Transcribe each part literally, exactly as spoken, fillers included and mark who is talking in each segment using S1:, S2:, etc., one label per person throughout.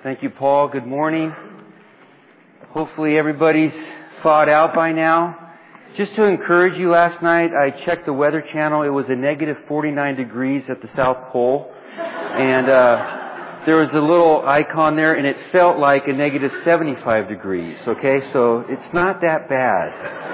S1: Thank you, Paul. Good morning. Hopefully everybody's thawed out by now. Just to encourage you, last night I checked the Weather Channel. It was a negative forty-nine degrees at the South Pole. And uh there was a little icon there, and it felt like a negative seventy-five degrees. Okay, so it's not that bad.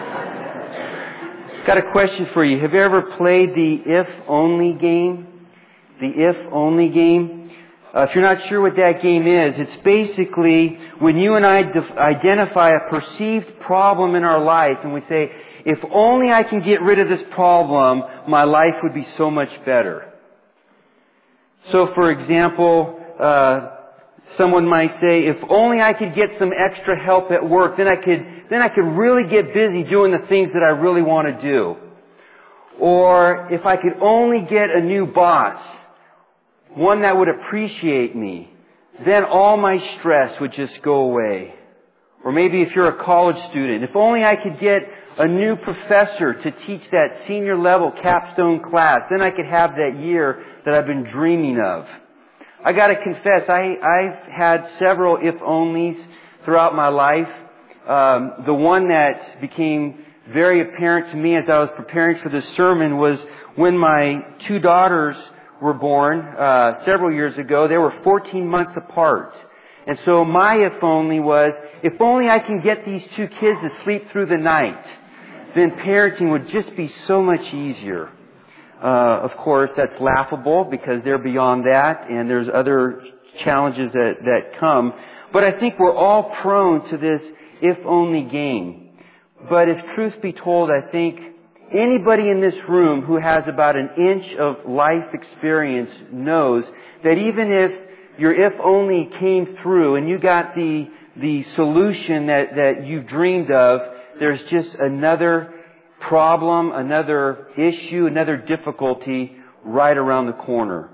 S1: Got a question for you. Have you ever played the if-only game? The if-only game? Uh, if you're not sure what that game is, it's basically when you and I def- identify a perceived problem in our life and we say, if only I can get rid of this problem, my life would be so much better. So, for example, uh, someone might say, if only I could get some extra help at work, then I could, then I could really get busy doing the things that I really want to do. Or if I could only get a new boss, one that would appreciate me, then all my stress would just go away. Or maybe if you're a college student, if only I could get a new professor to teach that senior level capstone class, then I could have that year that I've been dreaming of. I gotta confess, I, I've had several if-onlys throughout my life. Um, the one that became very apparent to me as I was preparing for this sermon was when my two daughters were born uh several years ago. They were fourteen months apart. And so my if only was, if only I can get these two kids to sleep through the night, then parenting would just be so much easier. Uh of course, that's laughable because they're beyond that and there's other challenges that, that come. But I think we're all prone to this if only game. But if truth be told, I think anybody in this room who has about an inch of life experience knows that even if your if only came through and you got the the solution that, that you dreamed of, there's just another problem, another issue, another difficulty right around the corner.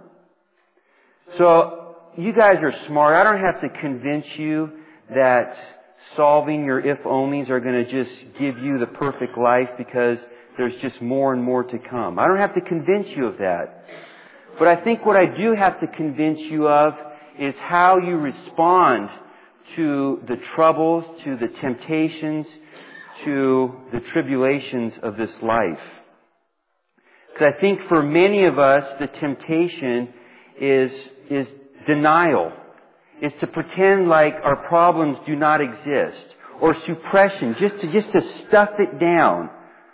S1: So you guys are smart. I don't have to convince you that solving your if onlys are going to just give you the perfect life because there's just more and more to come. I don't have to convince you of that. But I think what I do have to convince you of is how you respond to the troubles, to the temptations, to the tribulations of this life. Because I think for many of us, the temptation is, is denial. Is to pretend like our problems do not exist. Or suppression, just to, just to stuff it down.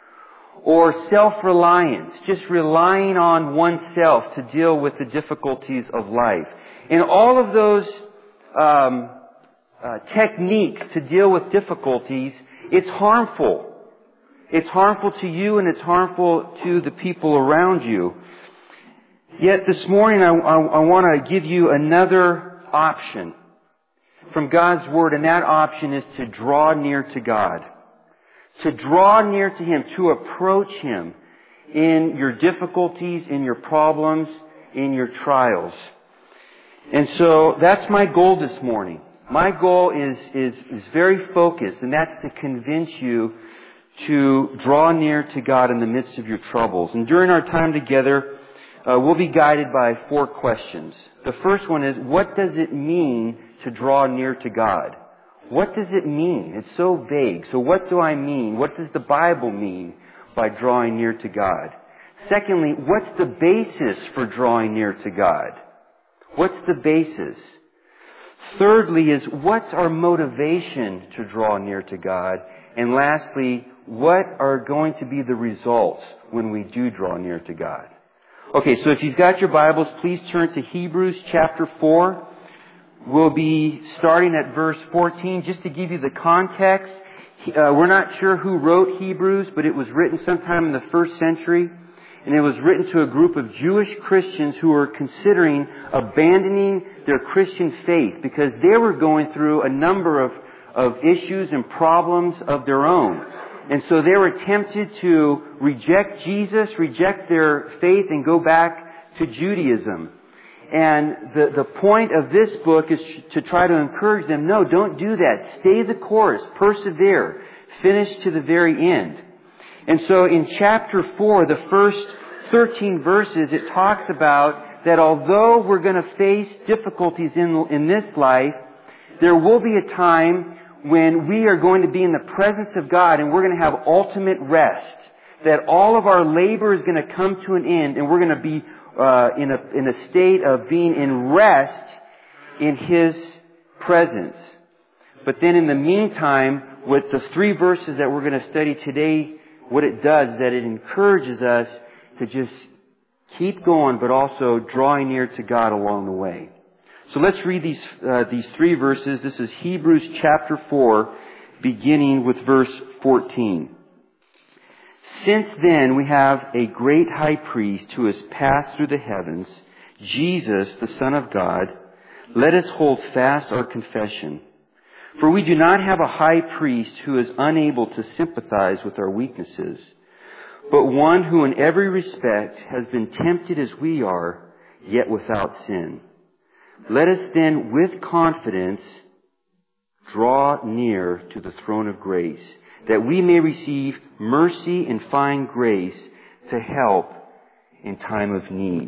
S1: Or self-reliance, just relying on oneself to deal with the difficulties of life. And all of those um, uh, techniques to deal with difficulties, it's harmful. It's harmful to you and it's harmful to the people around you. Yet this morning I, I, I want to give you another option from God's Word, and that option is to draw near to God. To draw near to Him, to approach Him in your difficulties, in your problems, in your trials. And so that's my goal this morning. My goal is, is, is very focused, and that's to convince you to draw near to God in the midst of your troubles. And during our time together, uh, we'll be guided by four questions. The first one is, what does it mean to draw near to God? What does it mean? It's so vague. So what do I mean? What does the Bible mean by drawing near to God? Secondly, what's the basis for drawing near to God? What's the basis? Thirdly is, what's our motivation to draw near to God? And lastly, what are going to be the results when we do draw near to God? Okay, so if you've got your Bibles, please turn to Hebrews chapter four. We'll be starting at verse fourteen. Just to give you the context, uh, we're not sure who wrote Hebrews, but it was written sometime in the first century. And it was written to a group of Jewish Christians who were considering abandoning their Christian faith because they were going through a number of, of issues and problems of their own. And so they were tempted to reject Jesus, reject their faith, and go back to Judaism. And the, the point of this book is to try to encourage them, no, don't do that. Stay the course. Persevere. Finish to the very end. And so in chapter four, the first thirteen verses, it talks about that although we're going to face difficulties in, in this life, There will be a time when we are going to be in the presence of God and we're going to have ultimate rest. That all of our labor is going to come to an end and we're going to be uh, in a in a state of being in rest in His presence. But then in the meantime, with the three verses that we're going to study today, what it does is that it encourages us to just keep going, but also drawing near to God along the way. So let's read these uh, these three verses. This is Hebrews chapter four, beginning with verse fourteen. Since then we have a great high priest who has passed through the heavens, Jesus, the Son of God. Let us hold fast our confession. For we do not have a high priest who is unable to sympathize with our weaknesses, but one who in every respect has been tempted as we are, yet without sin. Let us then with confidence draw near to the throne of grace, that we may receive mercy and find grace to help in time of need.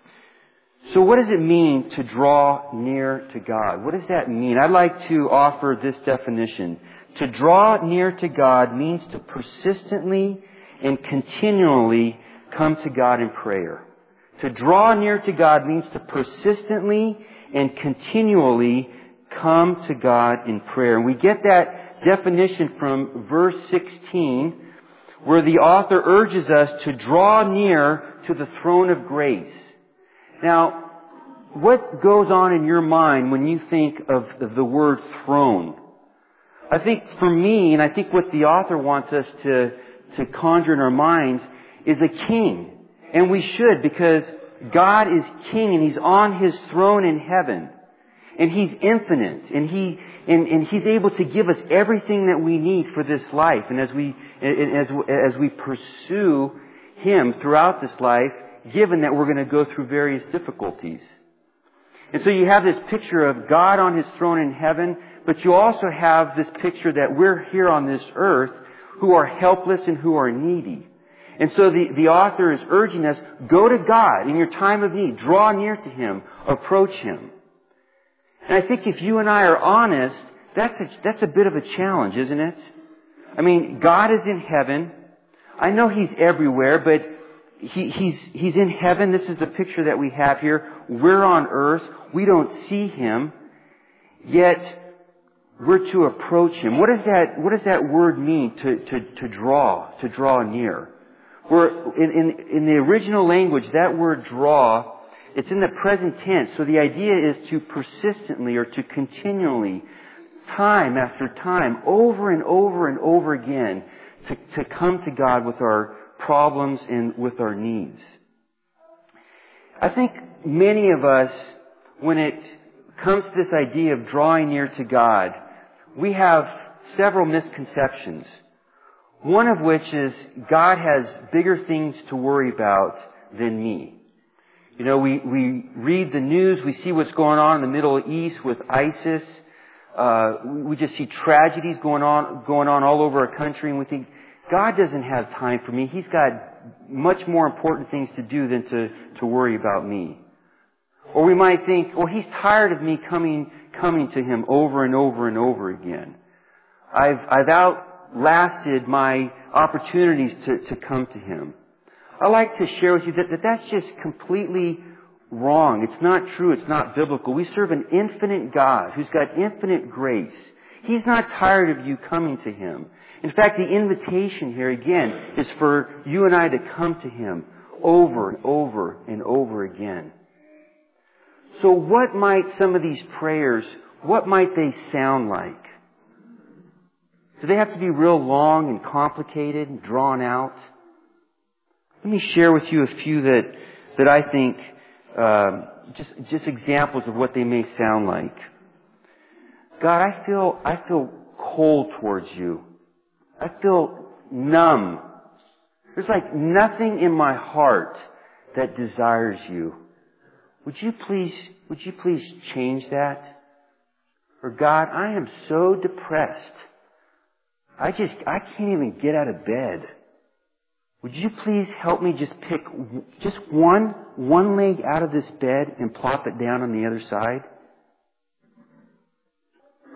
S1: So what does it mean to draw near to God? What does that mean? I'd like to offer this definition. To draw near to God means to persistently and continually come to God in prayer. To draw near to God means to persistently and continually come to God in prayer. And we get that definition from verse sixteen, where the author urges us to draw near to the throne of grace. Now, what goes on in your mind when you think of, of the word throne? I think for me, and I think what the author wants us to, to conjure in our minds, is a king. And we should, because God is king and He's on His throne in heaven. And He's infinite. And He and, and He's able to give us everything that we need for this life. And as we as as we pursue Him throughout this life, given that we're going to go through various difficulties. And so you have this picture of God on His throne in heaven, but you also have this picture that we're here on this earth who are helpless and who are needy. And so the, the author is urging us, go to God in your time of need. Draw near to Him. Approach Him. And I think if you and I are honest, that's a, that's a bit of a challenge, isn't it? I mean, God is in heaven. I know He's everywhere, but He, He's, He's in heaven. This is the picture that we have here. We're on earth. We don't see Him. Yet, we're to approach Him. What does that, what does that word mean, to, to, to draw, to draw near? We're, in, in, in the original language, that word draw, it's in the present tense. So the idea is to persistently or to continually, time after time, over and over and over again, to, to come to God with our problems and with our needs. I think many of us, when it comes to this idea of drawing near to God, we have several misconceptions. One of which is God has bigger things to worry about than me. You know, we, we read the news, we see what's going on in the Middle East with ISIS. Uh, we just see tragedies going on, going on all over our country, and we think, God doesn't have time for me. He's got much more important things to do than to, to worry about me. Or we might think, well, He's tired of me coming, coming to Him over and over and over again. I've, I've outlasted my opportunities to, to come to Him. I'd like to share with you that, that that's just completely wrong. It's not true. It's not biblical. We serve an infinite God who's got infinite grace. He's not tired of you coming to Him. In fact, the invitation here again is for you and I to come to Him over and over and over again. So what might some of these prayers, what might they sound like? Do they have to be real long and complicated and drawn out? Let me share with you a few that that I think uh, just just examples of what they may sound like. God, I feel I feel cold towards you. I feel numb. There's like nothing in my heart that desires you. Would you please would you please change that? Or God, I am so depressed. I just I can't even get out of bed. Would you please help me just pick just one, one leg out of this bed and plop it down on the other side?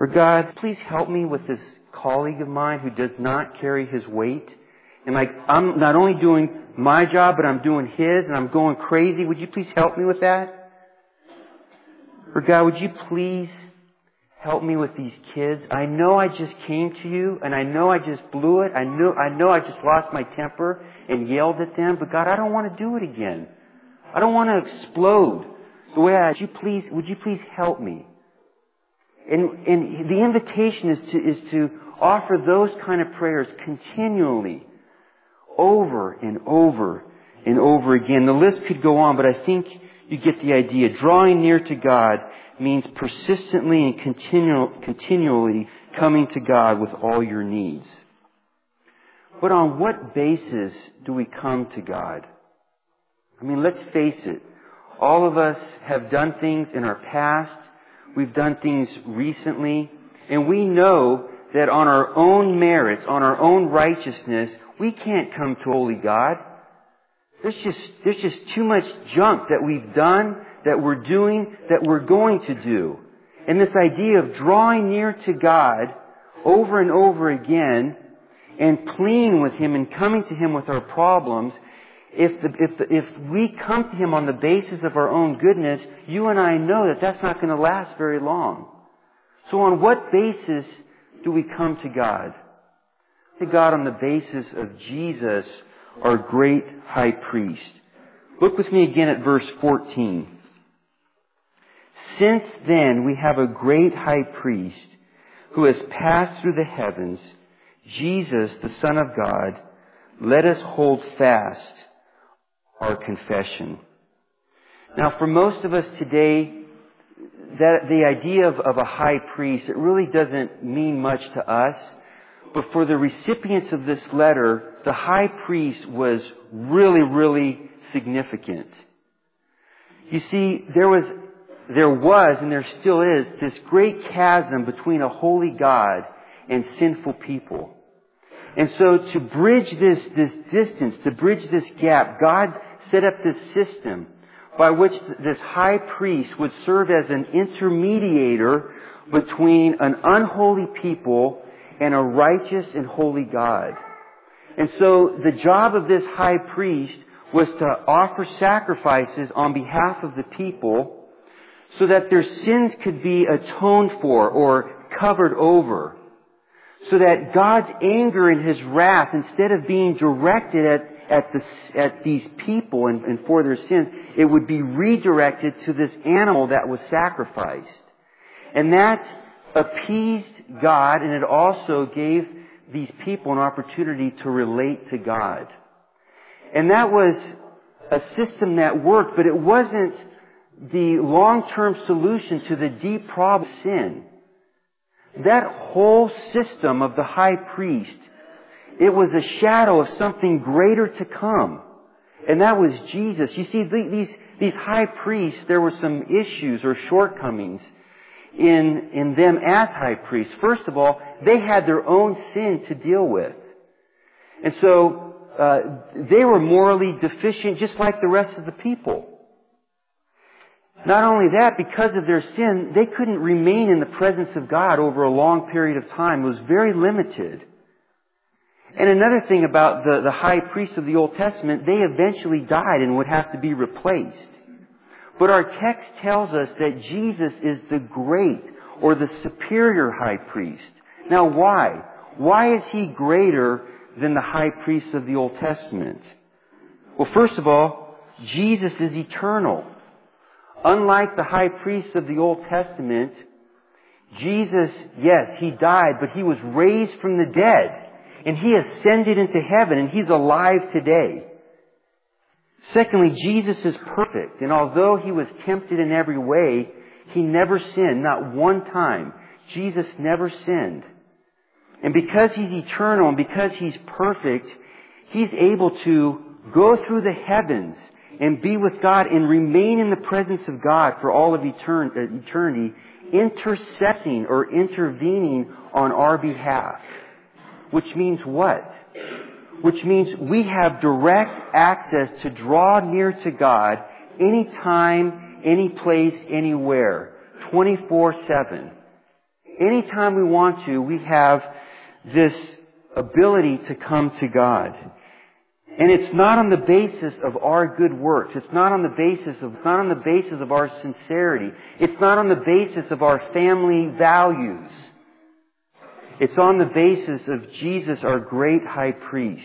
S1: Or God, please help me with this colleague of mine who does not carry his weight. And like, I'm not only doing my job, but I'm doing his, and I'm going crazy. Would you please help me with that? Or God, would you please help me with these kids? I know I just came to you, and I know I just blew it. I know, I know I just lost my temper and yelled at them. But God, I don't want to do it again. I don't want to explode the way I. Would you please? Would you please help me? And, and the invitation is to is to offer those kind of prayers continually, over and over and over again. The list could go on, but I think you get the idea. Drawing near to God means persistently and continual, continually coming to God with all your needs. But on what basis do we come to God? I mean, let's face it. All of us have done things in our past. We've done things recently. And we know that on our own merits, on our own righteousness, we can't come to holy God. There's just, there's just too much junk that we've done, that we're doing, that we're going to do. And this idea of drawing near to God over and over again and pleading with Him and coming to Him with our problems, if the, if the, if we come to Him on the basis of our own goodness, you and I know that that's not going to last very long. So on what basis do we come to God? To God on the basis of Jesus, our great high priest. Look with me again at verse fourteen. Since then we have a great high priest who has passed through the heavens, Jesus, the Son of God. Let us hold fast our confession. Now, for most of us today, that the idea of, of a high priest, it really doesn't mean much to us. But for the recipients of this letter, the high priest was really, really significant. You see, there was, there was, and there still is, this great chasm between a holy God and sinful people. And so to bridge this, this distance, to bridge this gap, God set up this system by which this high priest would serve as an intermediator between an unholy people and a righteous and holy God. And so the job of this high priest was to offer sacrifices on behalf of the people so that their sins could be atoned for or covered over. So that God's anger and His wrath, instead of being directed at, at, the, at these people and, and for their sins, it would be redirected to this animal that was sacrificed. And that appeased God, and it also gave these people an opportunity to relate to God. And that was a system that worked, but it wasn't the long-term solution to the deep problem of sin. That whole system of the high priest, it was a shadow of something greater to come. And that was Jesus. You see, these, these high priests, there were some issues or shortcomings in, in them as high priests. First of all, they had their own sin to deal with. And so, uh, they were morally deficient just like the rest of the people. Not only that, because of their sin, they couldn't remain in the presence of God over a long period of time. It was very limited. And another thing about the, the high priests of the Old Testament, they eventually died and would have to be replaced. But our text tells us that Jesus is the great or the superior high priest. Now why? Why is He greater than the high priests of the Old Testament? Well, first of all, Jesus is eternal. Unlike the high priests of the Old Testament, Jesus, yes, He died, but He was raised from the dead. And He ascended into heaven, and He's alive today. Secondly, Jesus is perfect. And although He was tempted in every way, He never sinned, not one time. Jesus never sinned. And because He's eternal and because He's perfect, He's able to go through the heavens and be with God and remain in the presence of God for all of etern- eternity, intercessing or intervening on our behalf. Which means what? Which means we have direct access to draw near to God anytime, any place, anywhere, twenty-four seven. anytime we want to, we have this ability to come to God. And it's not on the basis of our good works. It's not on the basis of, it's not on the basis of our sincerity. It's not on the basis of our family values. It's on the basis of Jesus, our great high priest.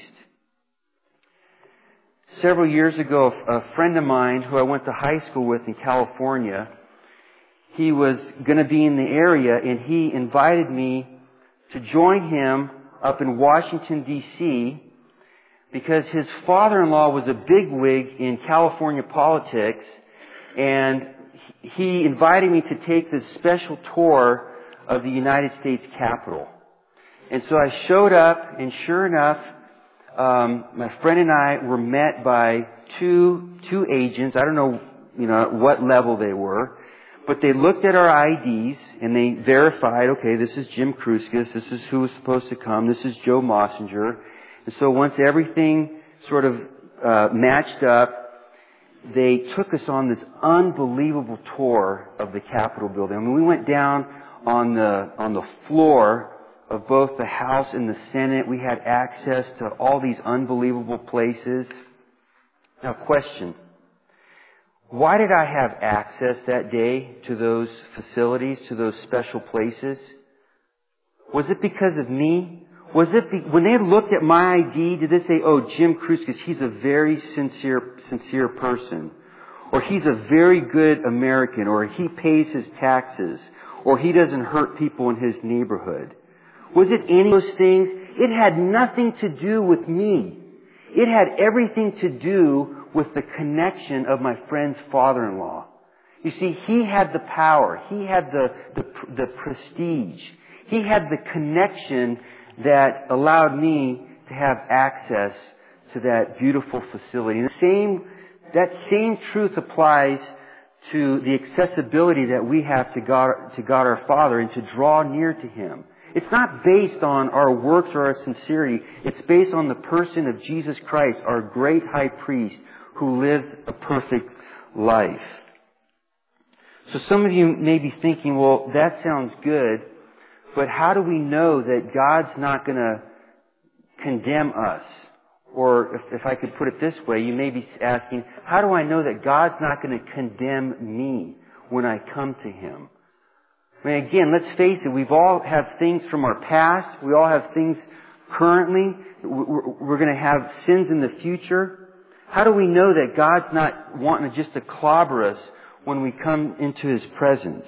S1: Several years ago, a friend of mine who I went to high school with in California, he was going to be in the area, and he invited me to join him up in Washington, D C, because his father-in-law was a bigwig in California politics, and he invited me to take this special tour of the United States Capitol. And so I showed up, and sure enough, um, my friend and I were met by two two agents. I don't know, you know, what level they were, but they looked at our I Ds and they verified, okay, this is Jim Kruskis, this is who was supposed to come, this is Joe Mossinger. And so once everything sort of uh, matched up, they took us on this unbelievable tour of the Capitol building. I mean, we went down on the on the floor of both the House and the Senate. We had access to all these unbelievable places. Now, question. Why did I have access that day to those facilities, to those special places? Was it because of me? Was it be, when they looked at my I D, did they say, oh, Jim Kruskis, he's a very sincere, sincere person. Or he's a very good American. Or he pays his taxes. Or he doesn't hurt people in his neighborhood. Was it any of those things? It had nothing to do with me. It had everything to do with the connection of my friend's father-in-law. You see, he had the power. He had the, the, the prestige. He had the connection that allowed me to have access to that beautiful facility. And the same, that same truth applies to the accessibility that we have to God, to God our Father, and to draw near to Him. It's not based on our works or our sincerity. It's based on the person of Jesus Christ, our great high priest, who lived a perfect life. So some of you may be thinking, well, that sounds good, but how do we know that God's not going to condemn us? Or if, if I could put it this way, you may be asking, how do I know that God's not going to condemn me when I come to Him? I mean, again, let's face it, we've all have things from our past. We all have things currently. We're, we're going to have sins in the future. How do we know that God's not wanting to just to clobber us when we come into His presence?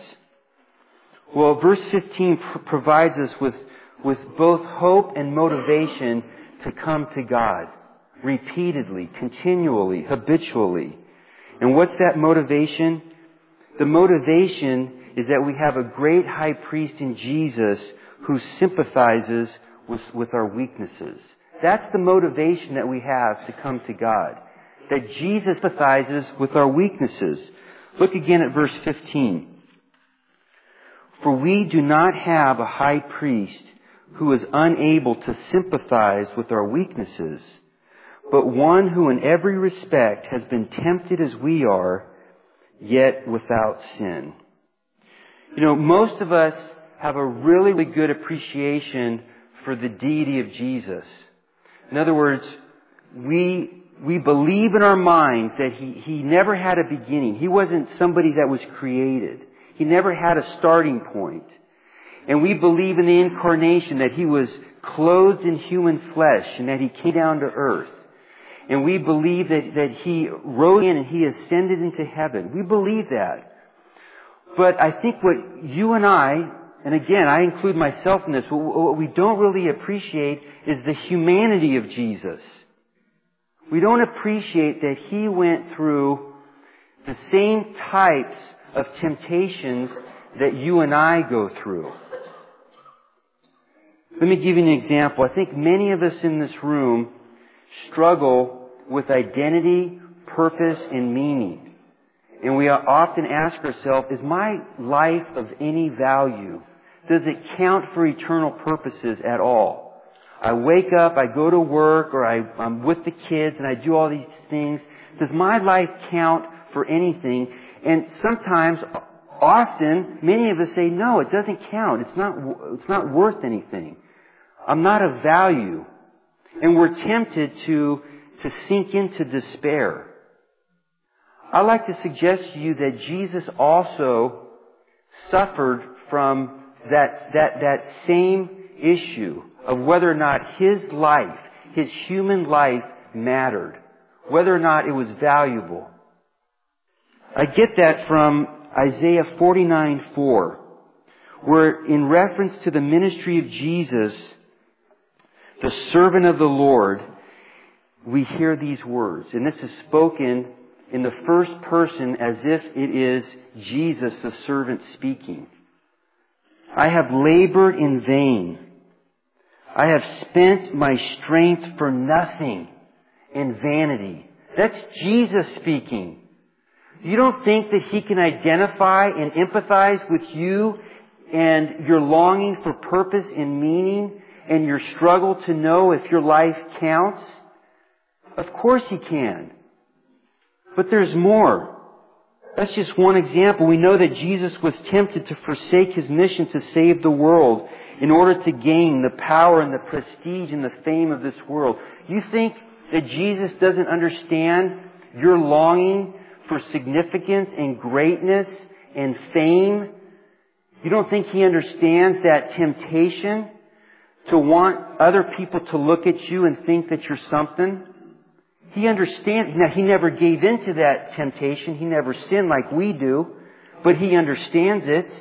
S1: Well, verse fifteen pr- provides us with, with both hope and motivation to come to God repeatedly, continually, habitually. And what's that motivation? The motivation is that we have a great high priest in Jesus who sympathizes with, with our weaknesses. That's the motivation that we have to come to God. That Jesus sympathizes with our weaknesses. Look again at verse fifteen. For we do not have a high priest who is unable to sympathize with our weaknesses, but one who in every respect has been tempted as we are, yet without sin. You know, most of us have a really, really good appreciation for the deity of Jesus. In other words, we we believe in our minds that he, he never had a beginning. He wasn't somebody that was created. He never had a starting point. And we believe in the incarnation, that He was clothed in human flesh and that He came down to earth. And we believe that, that He rose in and He ascended into heaven. We believe that. But I think what you and I, and again, I include myself in this, what we don't really appreciate is the humanity of Jesus. We don't appreciate that He went through the same types of temptations that you and I go through. Let me give you an example. I think many of us in this room struggle with identity, purpose, and meaning. And we often ask ourselves, is my life of any value? Does it count for eternal purposes at all? I wake up, I go to work, or I, I'm with the kids, and I do all these things. Does my life count for anything? And sometimes often, many of us say, no, it doesn't count. It's not, it's not worth anything. I'm not of value. And we're tempted to, to sink into despair. I'd like to suggest to you that Jesus also suffered from that, that, that same issue of whether or not His life, His human life mattered. Whether or not it was valuable. I get that from Isaiah forty-nine four, where in reference to the ministry of Jesus, the servant of the Lord, we hear these words. And this is spoken in the first person as if it is Jesus, the servant, speaking. I have labored in vain. I have spent my strength for nothing, in vanity. That's Jesus speaking. You don't think that He can identify and empathize with you and your longing for purpose and meaning and your struggle to know if your life counts? Of course He can. But there's more. That's just one example. We know that Jesus was tempted to forsake His mission to save the world in order to gain the power and the prestige and the fame of this world. You think that Jesus doesn't understand your longing for significance and greatness and fame? You don't think He understands that temptation to want other people to look at you and think that you're something? He understands. Now, He never gave in to that temptation. He never sinned like we do. But He understands it.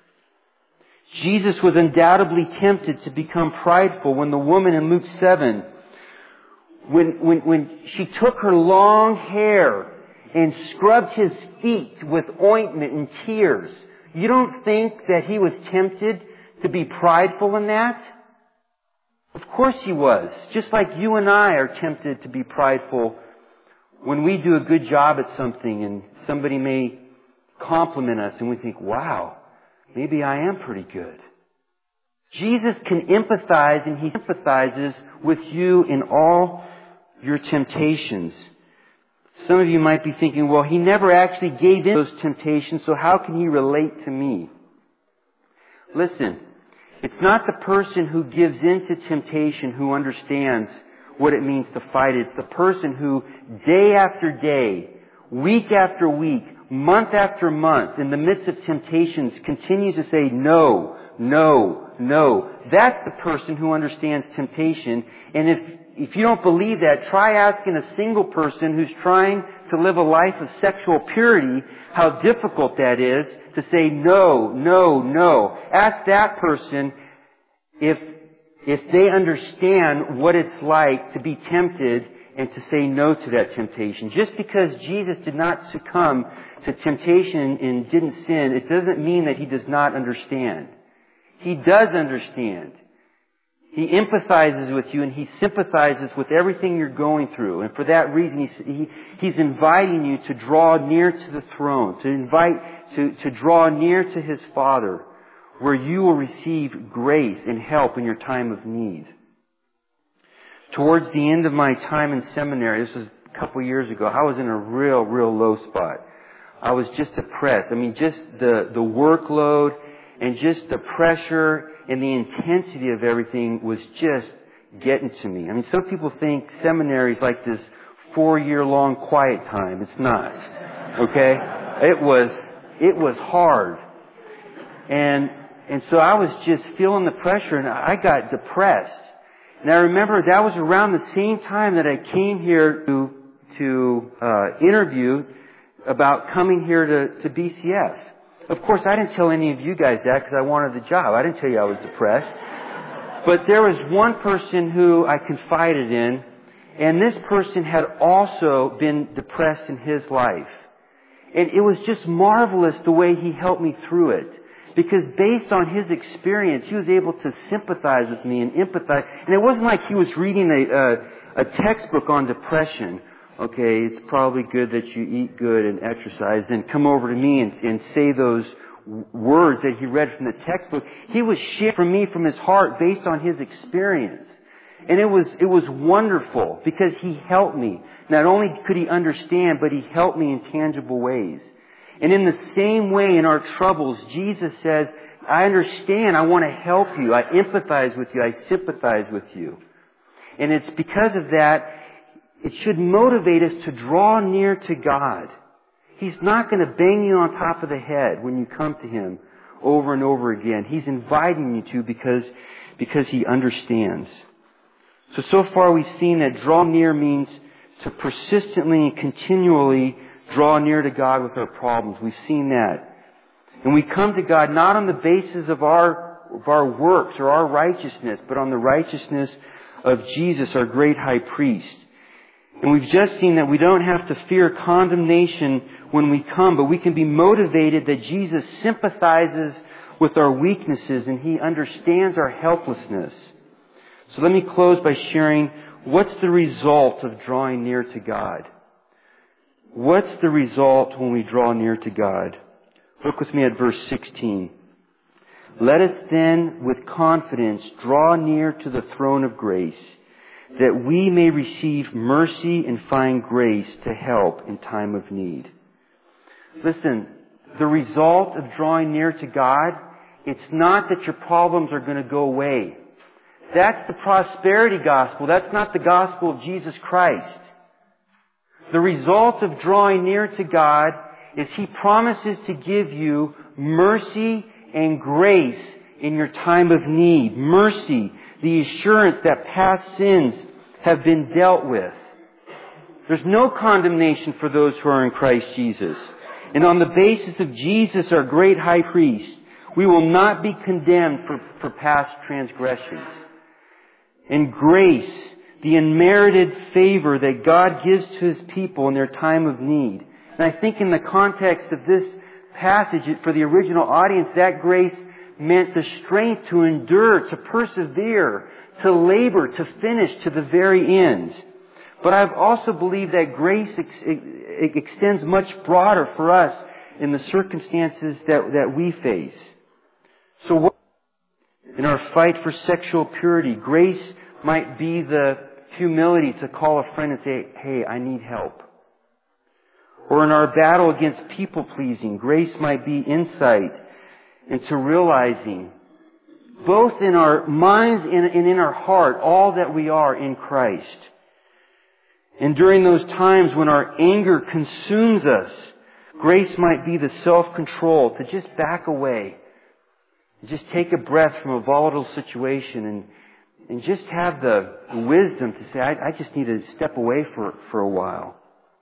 S1: Jesus was undoubtedly tempted to become prideful when the woman in Luke seven, when, when, when she took her long hair and scrubbed His feet with ointment and tears. You don't think that He was tempted to be prideful in that? Of course He was. Just like you and I are tempted to be prideful when we do a good job at something and somebody may compliment us and we think, wow, maybe I am pretty good. Jesus can empathize, and He empathizes with you in all your temptations. Some of you might be thinking, well, He never actually gave in to those temptations, so how can He relate to me? Listen, it's not the person who gives in to temptation who understands what it means to fight it. It's the person who day after day, week after week, month after month, in the midst of temptations, continues to say no, no, no. That's the person who understands temptation. And if If you don't believe that, try asking a single person who's trying to live a life of sexual purity how difficult that is to say no, no, no. Ask that person if, if they understand what it's like to be tempted and to say no to that temptation. Just because Jesus did not succumb to temptation and didn't sin, it doesn't mean that He does not understand. He does understand. He empathizes with you and He sympathizes with everything you're going through. And for that reason, He's, he, He's inviting you to draw near to the throne, to invite, to, to draw near to His Father, where you will receive grace and help in your time of need. Towards the end of my time in seminary, this was a couple of years ago, I was in a real, real low spot. I was just depressed. I mean, just the, the workload and just the pressure and the intensity of everything was just getting to me. I mean, some people think seminary is like this four-year-long quiet time. It's not. Okay? It was, it was hard. And, and so I was just feeling the pressure and I got depressed. And I remember that was around the same time that I came here to, to, uh, interview about coming here to, to B C S. Of course, I didn't tell any of you guys that because I wanted the job. I didn't tell you I was depressed. But there was one person who I confided in, and this person had also been depressed in his life. And it was just marvelous the way he helped me through it. Because based on his experience, he was able to sympathize with me and empathize. And it wasn't like he was reading a, a, a textbook on depression. Okay, it's probably good that you eat good and exercise, then come over to me and, and say those words that he read from the textbook. He was sharing from me from his heart based on his experience. And it was, it was wonderful because he helped me. Not only could he understand, but he helped me in tangible ways. And in the same way, in our troubles, Jesus says, I understand, I want to help you, I empathize with you, I sympathize with you. And it's because of that, it should motivate us to draw near to God. He's not going to bang you on top of the head when you come to Him over and over again. He's inviting you to because, because He understands. So, so far we've seen that draw near means to persistently and continually draw near to God with our problems. We've seen that. And we come to God not on the basis of our, of our works or our righteousness, but on the righteousness of Jesus, our great high priest. And we've just seen that we don't have to fear condemnation when we come, but we can be motivated that Jesus sympathizes with our weaknesses and He understands our helplessness. So let me close by sharing what's the result of drawing near to God. What's the result when we draw near to God? Look with me at verse sixteen. Let us then with confidence draw near to the throne of grace, that we may receive mercy and find grace to help in time of need. Listen, the result of drawing near to God, it's not that your problems are going to go away. That's the prosperity gospel. That's not the gospel of Jesus Christ. The result of drawing near to God is He promises to give you mercy and grace in your time of need. Mercy, the assurance that past sins have been dealt with. There's no condemnation for those who are in Christ Jesus. And on the basis of Jesus, our great high priest, we will not be condemned for, for past transgressions. And grace, the unmerited favor that God gives to His people in their time of need. And I think in the context of this passage, for the original audience, that grace meant the strength to endure, to persevere, to labor, to finish to the very end. But I've also believed that grace ex- extends much broader for us in the circumstances that, that we face. So what, in our fight for sexual purity, grace might be the humility to call a friend and say, hey, I need help. Or in our battle against people-pleasing, grace might be insight into realizing, both in our minds and in our heart, all that we are in Christ. And during those times when our anger consumes us, grace might be the self-control to just back away, and just take a breath from a volatile situation and, and just have the wisdom to say, I, I just need to step away for, for a while.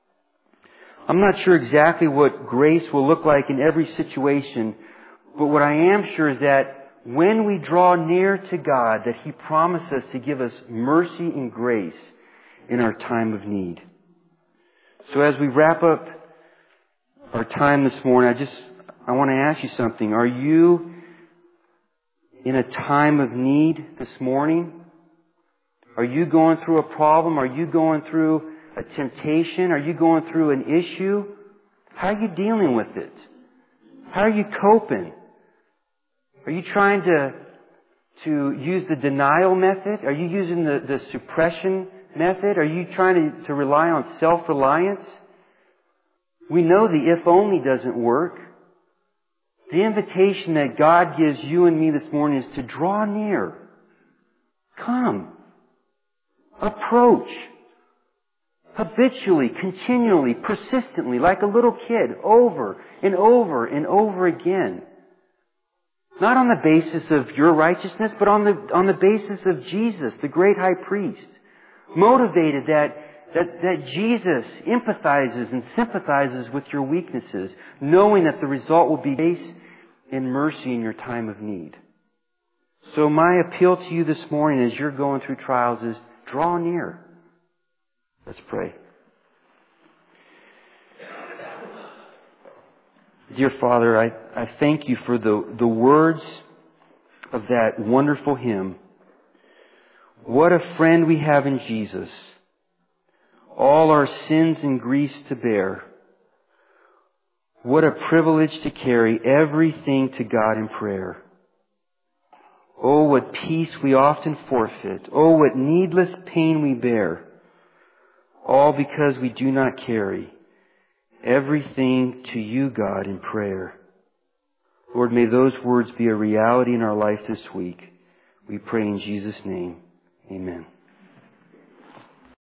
S1: I'm not sure exactly what grace will look like in every situation, but what I am sure is that when we draw near to God, that He promises to give us mercy and grace in our time of need. So as we wrap up our time this morning, I just, I want to ask you something. Are you in a time of need this morning? Are you going through a problem? Are you going through a temptation? Are you going through an issue? How are you dealing with it? How are you coping? Are you trying to, to use the denial method? Are you using the, the suppression method? Are you trying to, to rely on self-reliance? We know the if only doesn't work. The invitation that God gives you and me this morning is to draw near. Come. Approach. Habitually, continually, persistently, like a little kid, over and over and over again. Not on the basis of your righteousness, but on the, on the basis of Jesus, the great high priest. Motivated that, that, that Jesus empathizes and sympathizes with your weaknesses, knowing that the result will be grace and mercy in your time of need. So my appeal to you this morning as you're going through trials is draw near. Let's pray. Dear Father, I, I thank you for the, the words of that wonderful hymn. What a friend we have in Jesus. All our sins and griefs to bear. What a privilege to carry everything to God in prayer. Oh, what peace we often forfeit. Oh, what needless pain we bear. All because we do not carry everything to you, God, in prayer. Lord, may those words be a reality in our life this week. We pray in Jesus' name. Amen.